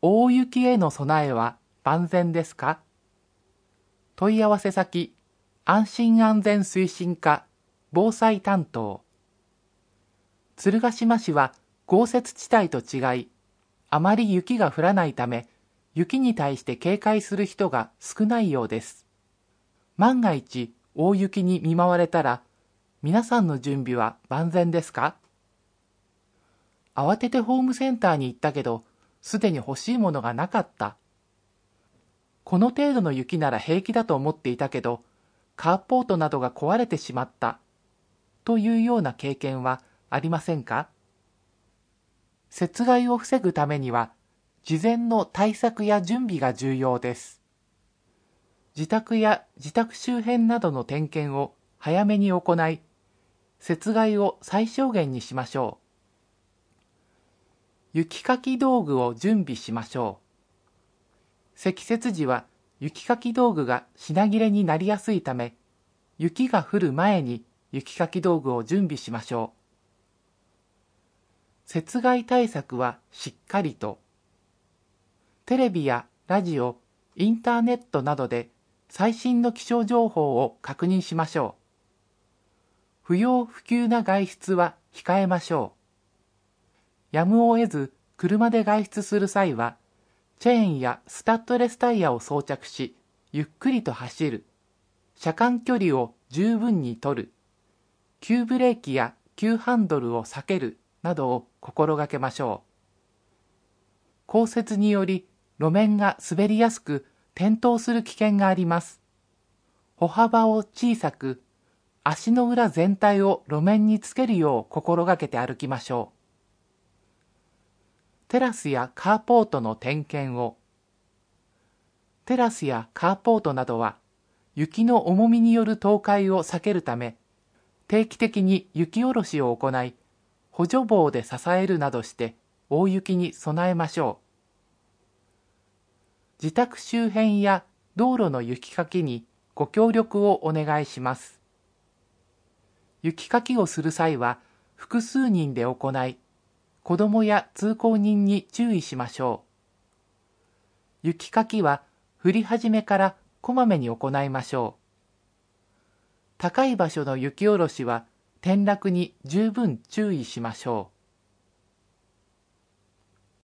大雪への備えは万全ですか？問い合わせ先、安心安全推進課防災担当。鶴ヶ島市は豪雪地帯と違い、あまり雪が降らないため、雪に対して警戒する人が少ないようです。万が一大雪に見舞われたら、皆さんの準備は万全ですか？慌ててホームセンターに行ったけど、すでに欲しいものがなかった。この程度の雪なら平気だと思っていたけど、カーポートなどが壊れてしまった。というような経験はありませんか？雪害を防ぐためには、事前の対策や準備が重要です。自宅や自宅周辺などの点検を早めに行い、雪害を最小限にしましょう。雪かき道具を準備しましょう。積雪時は雪かき道具が品切れになりやすいため、雪が降る前に雪かき道具を準備しましょう。雪害対策はしっかりと。テレビやラジオ、インターネットなどで最新の気象情報を確認しましょう。不要不急な外出は控えましょう。やむを得ず車で外出する際は、チェーンやスタッドレスタイヤを装着し、ゆっくりと走る。車間距離を十分に取る。急ブレーキや急ハンドルを避けるなどを心がけましょう。降雪により路面が滑りやすく転倒する危険があります。歩幅を小さく、足の裏全体を路面につけるよう心がけて歩きましょう。テラスやカーポートの点検を。テラスやカーポートなどは、雪の重みによる倒壊を避けるため、定期的に雪下ろしを行い、補助棒で支えるなどして大雪に備えましょう。自宅周辺や道路の雪かきにご協力をお願いします。雪かきをする際は複数人で行い、子どもや通行人に注意しましょう。雪かきは降り始めからこまめに行いましょう。高い場所の雪下ろしは転落に十分注意しましょう。